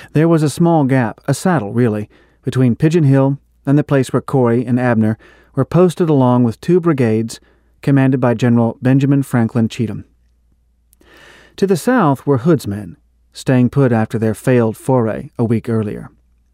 There was a small gap, a saddle really, between Pigeon Hill and the place where Corey and Abner were posted along with 2 brigades commanded by General Benjamin Franklin Cheatham. To the south were Hood's men, staying put after their failed foray a week earlier.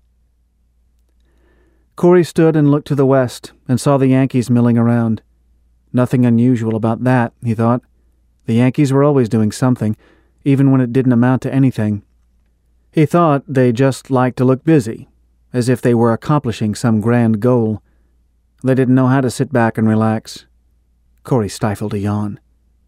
Corey stood and looked to the west and saw the Yankees milling around. Nothing unusual about that, he thought. The Yankees were always doing something, even when it didn't amount to anything. He thought they just liked to look busy, as if they were accomplishing some grand goal. They didn't know how to sit back and relax. Corey stifled a yawn.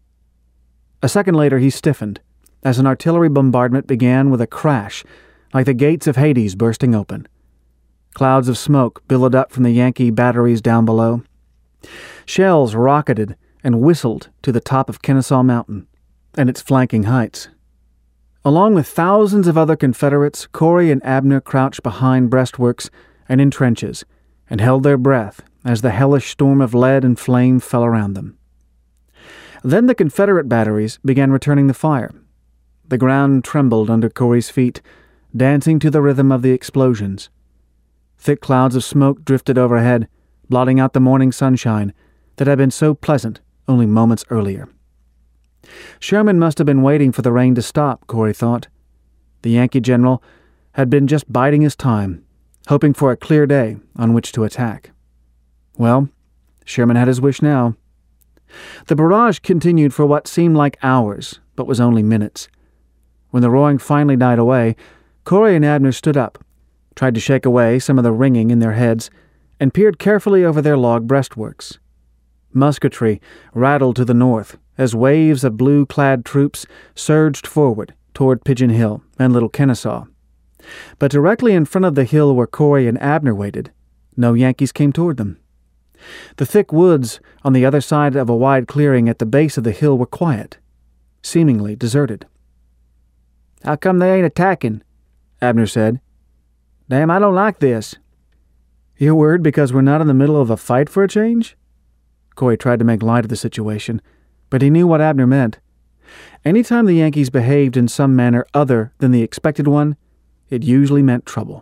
A second later he stiffened, as an artillery bombardment began with a crash, like the gates of Hades bursting open. Clouds of smoke billowed up from the Yankee batteries down below. Shells rocketed and whistled to the top of Kennesaw Mountain and its flanking heights. Along with thousands of other Confederates, Corey and Abner crouched behind breastworks and in trenches and held their breath as the hellish storm of lead and flame fell around them. Then the Confederate batteries began returning the fire. The ground trembled under Corey's feet, dancing to the rhythm of the explosions. Thick clouds of smoke drifted overhead, blotting out the morning sunshine that had been so pleasant only moments earlier. Sherman must have been waiting for the rain to stop, Corey thought. The Yankee general had been just biding his time, hoping for a clear day on which to attack. Well, Sherman had his wish now. The barrage continued for what seemed like hours, but was only minutes. When the roaring finally died away, Corey and Abner stood up, tried to shake away some of the ringing in their heads, and peered carefully over their log breastworks. Musketry rattled to the north as waves of blue-clad troops surged forward toward Pigeon Hill and Little Kennesaw. But directly in front of the hill where Corey and Abner waited, no Yankees came toward them. The thick woods on the other side of a wide clearing at the base of the hill were quiet, seemingly deserted. "How come they ain't attacking?" Abner said. "Damn, I don't like this." "You're worried because we're not in the middle of a fight for a change?" Corey tried to make light of the situation, but he knew what Abner meant. Anytime the Yankees behaved in some manner other than the expected one, it usually meant trouble.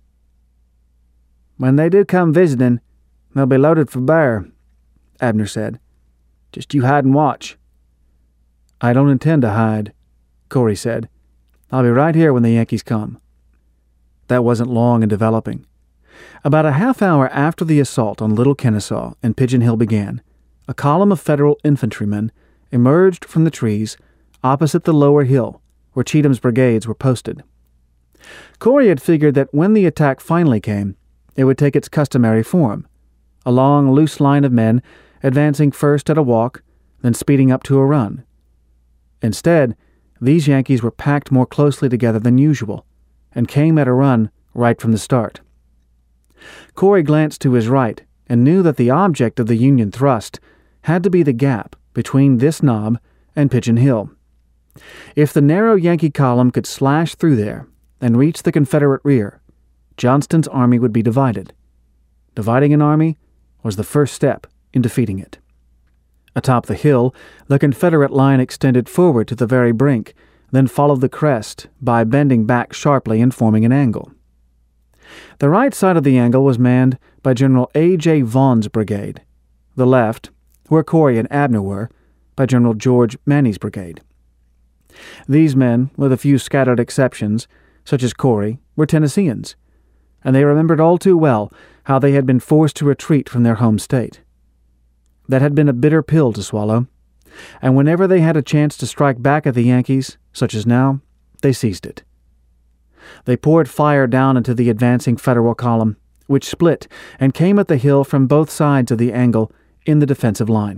"When they do come visiting, they'll be loaded for bear," Abner said. "Just you hide and watch." "I don't intend to hide," Corey said. "I'll be right here when the Yankees come." That wasn't long in developing. About a half hour after the assault on Little Kennesaw and Pigeon Hill began, a column of Federal infantrymen emerged from the trees opposite the lower hill where Cheatham's brigades were posted. Corey had figured that when the attack finally came, it would take its customary form, a long, loose line of men advancing first at a walk, then speeding up to a run. Instead, these Yankees were packed more closely together than usual and came at a run right from the start. Corey glanced to his right and knew that the object of the Union thrust had to be the gap between this knob and Pigeon Hill. If the narrow Yankee column could slash through there and reach the Confederate rear, Johnston's army would be divided. Dividing an army was the first step in defeating it. Atop the hill, the Confederate line extended forward to the very brink, then followed the crest by bending back sharply and forming an angle. The right side of the angle was manned by General A.J. Vaughan's brigade. The left, where Corey and Abner were, by General George Manny's brigade. These men, with a few scattered exceptions, such as Corey, were Tennesseans, and they remembered all too well how they had been forced to retreat from their home state. That had been a bitter pill to swallow, and whenever they had a chance to strike back at the Yankees, such as now, they seized it. They poured fire down into the advancing Federal column, which split and came at the hill from both sides of the angle in the defensive line.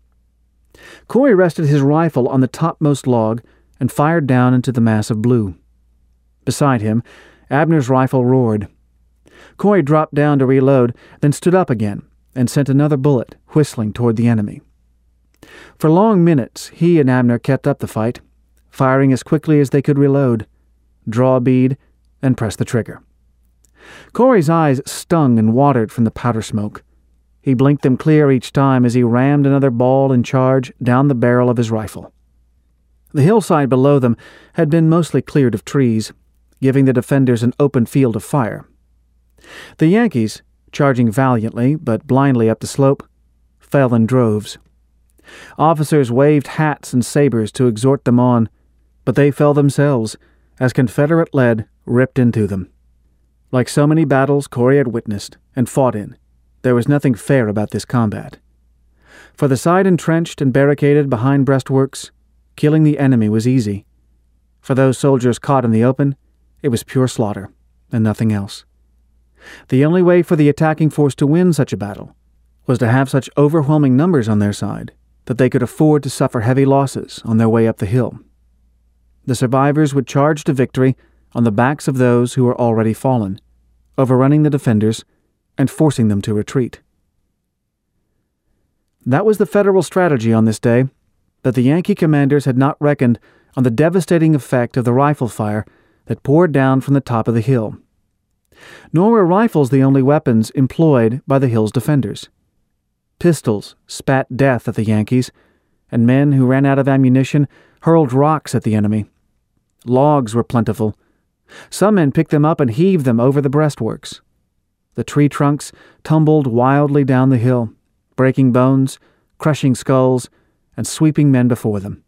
Corey rested his rifle on the topmost log and fired down into the mass of blue. Beside him, Abner's rifle roared. Corey dropped down to reload, then stood up again and sent another bullet whistling toward the enemy. For long minutes, he and Abner kept up the fight, firing as quickly as they could reload, draw a bead, and press the trigger. Corey's eyes stung and watered from the powder smoke. He blinked them clear each time as he rammed another ball and charge down the barrel of his rifle. The hillside below them had been mostly cleared of trees, giving the defenders an open field of fire. The Yankees, charging valiantly but blindly up the slope, fell in droves. Officers waved hats and sabers to exhort them on, but they fell themselves as Confederate lead ripped into them. Like so many battles Corey had witnessed and fought in, there was nothing fair about this combat. For the side entrenched and barricaded behind breastworks, killing the enemy was easy. For those soldiers caught in the open, it was pure slaughter, and nothing else. The only way for the attacking force to win such a battle was to have such overwhelming numbers on their side that they could afford to suffer heavy losses on their way up the hill. The survivors would charge to victory on the backs of those who were already fallen, overrunning the defenders and forcing them to retreat. That was the Federal strategy on this day, but the Yankee commanders had not reckoned on the devastating effect of the rifle fire that poured down from the top of the hill. Nor were rifles the only weapons employed by the hill's defenders. Pistols spat death at the Yankees, and men who ran out of ammunition hurled rocks at the enemy. Logs were plentiful. Some men picked them up and heaved them over the breastworks. The tree trunks tumbled wildly down the hill, breaking bones, crushing skulls, and sweeping men before them.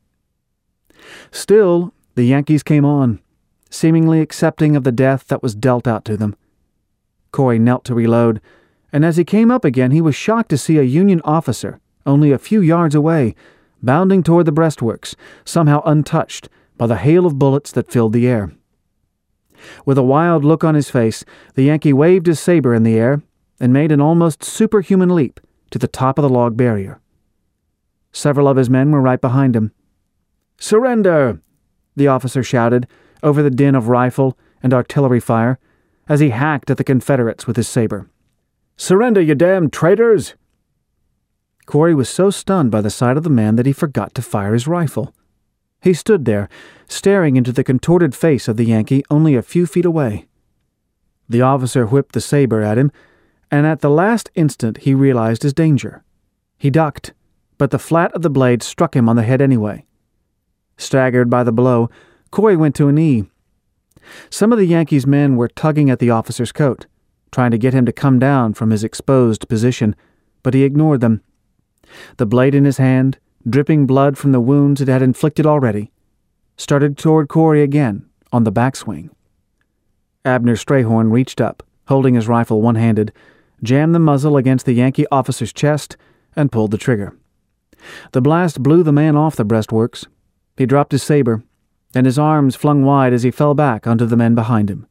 Still, the Yankees came on, seemingly accepting of the death that was dealt out to them. Corey knelt to reload, and as he came up again, he was shocked to see a Union officer, only a few yards away, bounding toward the breastworks, somehow untouched by the hail of bullets that filled the air. With a wild look on his face, the Yankee waved his saber in the air and made an almost superhuman leap to the top of the log barrier. Several of his men were right behind him. "Surrender!" the officer shouted over the din of rifle and artillery fire as he hacked at the Confederates with his saber. "Surrender, you damned traitors!" Corey was so stunned by the sight of the man that he forgot to fire his rifle. He stood there, staring into the contorted face of the Yankee only a few feet away. The officer whipped the saber at him, and at the last instant he realized his danger. He ducked, but the flat of the blade struck him on the head anyway. Staggered by the blow, Corey went to a knee. Some of the Yankees' men were tugging at the officer's coat, trying to get him to come down from his exposed position, but he ignored them. The blade in his hand, dripping blood from the wounds it had inflicted already, started toward Corey again on the backswing. Abner Strayhorn reached up, holding his rifle one-handed, jammed the muzzle against the Yankee officer's chest, and pulled the trigger. The blast blew the man off the breastworks. He dropped his saber, and his arms flung wide as he fell back onto the men behind him.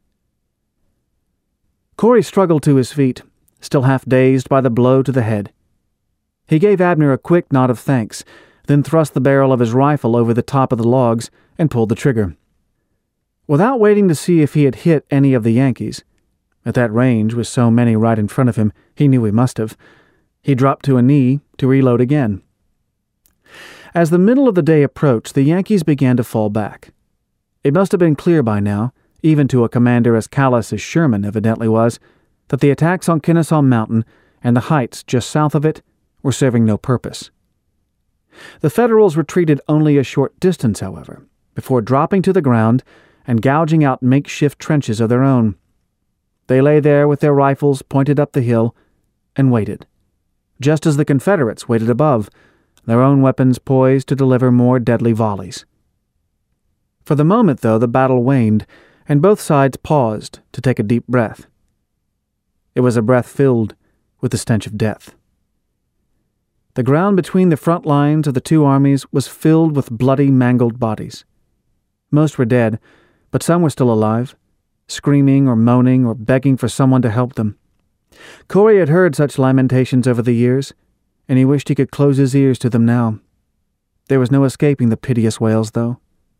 Corey struggled to his feet, still half dazed by the blow to the head. He gave Abner a quick nod of thanks, then thrust the barrel of his rifle over the top of the logs and pulled the trigger. Without waiting to see if he had hit any of the Yankees, at that range with so many right in front of him, he knew he must have, he dropped to a knee to reload again. As the middle of the day approached, the Yankees began to fall back. It must have been clear by now, even to a commander as callous as Sherman evidently was, that the attacks on Kennesaw Mountain and the heights just south of it were serving no purpose. The Federals retreated only a short distance, however, before dropping to the ground and gouging out makeshift trenches of their own. They lay there with their rifles pointed up the hill and waited, just as the Confederates waited above, their own weapons poised to deliver more deadly volleys. For the moment, though, the battle waned, and both sides paused to take a deep breath. It was a breath filled with the stench of death. The ground between the front lines of the two armies was filled with bloody, mangled bodies. Most were dead, but some were still alive, screaming or moaning or begging for someone to help them. Corey had heard such lamentations over the years, and he wished he could close his ears to them now. There was no escaping the piteous wails, though.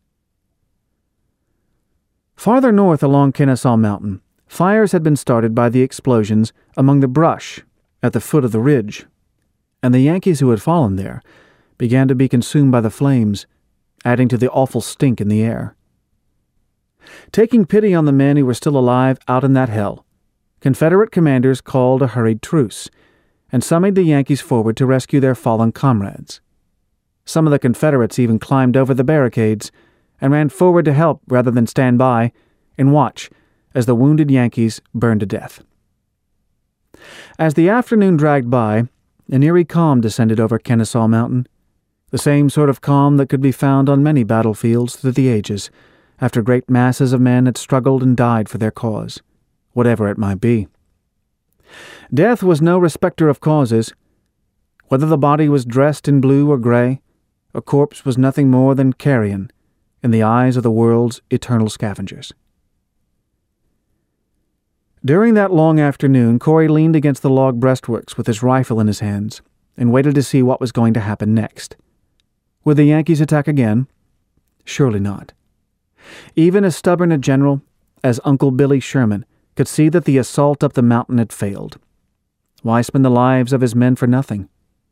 Farther north along Kennesaw Mountain, fires had been started by the explosions among the brush at the foot of the ridge, and the Yankees who had fallen there began to be consumed by the flames, adding to the awful stink in the air. Taking pity on the men who were still alive out in that hell, Confederate commanders called a hurried truce and summoned the Yankees forward to rescue their fallen comrades. Some of the Confederates even climbed over the barricades and ran forward to help rather than stand by and watch as the wounded Yankees burned to death. As the afternoon dragged by, an eerie calm descended over Kennesaw Mountain, the same sort of calm that could be found on many battlefields through the ages, after great masses of men had struggled and died for their cause, whatever it might be. Death was no respecter of causes. Whether the body was dressed in blue or gray, a corpse was nothing more than carrion in the eyes of the world's eternal scavengers. During that long afternoon, Corey leaned against the log breastworks with his rifle in his hands and waited to see what was going to happen next. Would the Yankees attack again? Surely not. Even as stubborn a general as Uncle Billy Sherman could see that the assault up the mountain had failed. Why spend the lives of his men for nothing?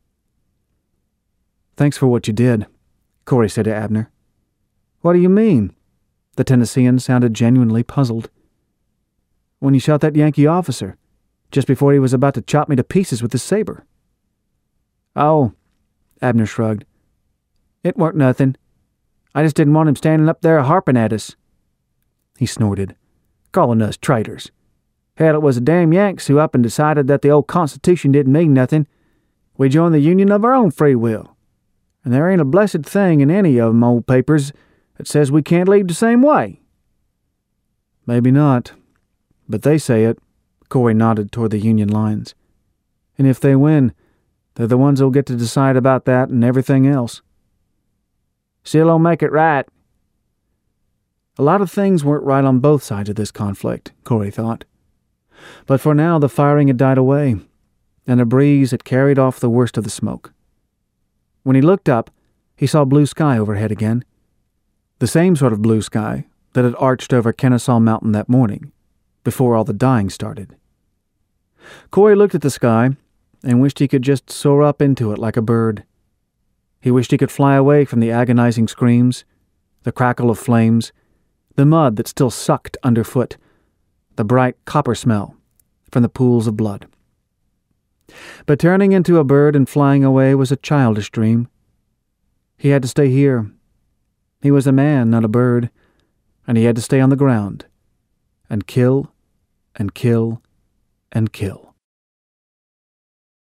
"Thanks for what you did," Corey said to Abner. "What do you mean?" The Tennessean sounded genuinely puzzled. "When you shot that Yankee officer, just before he was about to chop me to pieces with his saber." "Oh," Abner shrugged. "It weren't nothing. I just didn't want him standing up there harping at us." He snorted, "Calling us traitors. Hell, it was the damn Yanks who up and decided that the old Constitution didn't mean nothing. We joined the Union of our own free will. And there ain't a blessed thing in any of 'em old papers that says we can't leave the same way." "Maybe not, but they say it." Corey nodded toward the Union lines. "And if they win, they're the ones who'll get to decide about that and everything else." "Still don't make it right." A lot of things weren't right on both sides of this conflict, Corey thought. But for now the firing had died away, and a breeze had carried off the worst of the smoke. When he looked up, he saw blue sky overhead again. The same sort of blue sky that had arched over Kennesaw Mountain that morning, before all the dying started. Corey looked at the sky and wished he could just soar up into it like a bird. He wished he could fly away from the agonizing screams, the crackle of flames, the mud that still sucked underfoot, the bright copper smell from the pools of blood. But turning into a bird and flying away was a childish dream. He had to stay here. He was a man, not a bird, and he had to stay on the ground and kill and kill and kill.